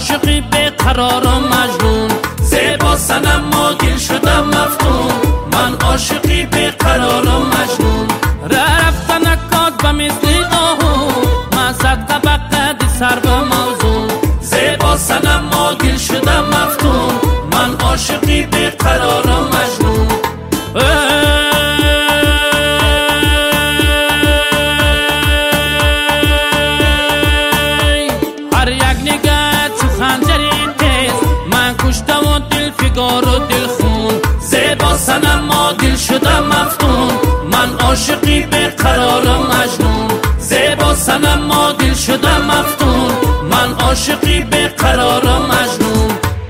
عاشقی به قرار و مجنون، زیبا صنم ما دل شدم مفتون، من عاشقی به قرار و مجنون. رفتن اکاد به مثل آهو، من صدقه بقد سر به موضوع، زیبا صنم ما دل شدم مفتون، من عاشقی به قرار و مجنون. هر یک نگاه چو خنجری تیز، من کشته و دل فگار و دل خون، زیبا صنم ما دل شدم مفتون، من عاشقی به قرار و مجنون. زیبا صنم ما دل شدم مفتون، من عاشقی به قرار و مجنون.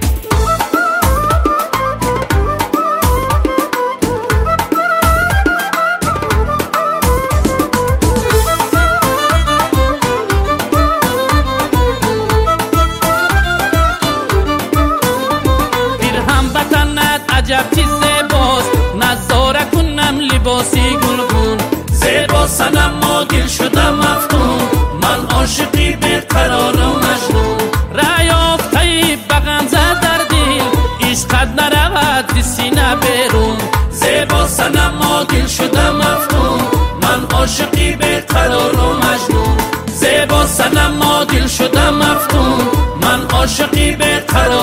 عجب چیز زیباست، نظاره کنم لباسی گلگون، زیبا صنم ما دل شدم مفتون، من عاشقی به قرار و مجنون. ریافته به غمزه در دل، عشقت نرود ز سینه بیرون، زیبا صنم ما دل شدم مفتون، من عاشقی به قرار و مجنون. زیبا صنم ما دل شدم مفتون، من عاشقی به قرار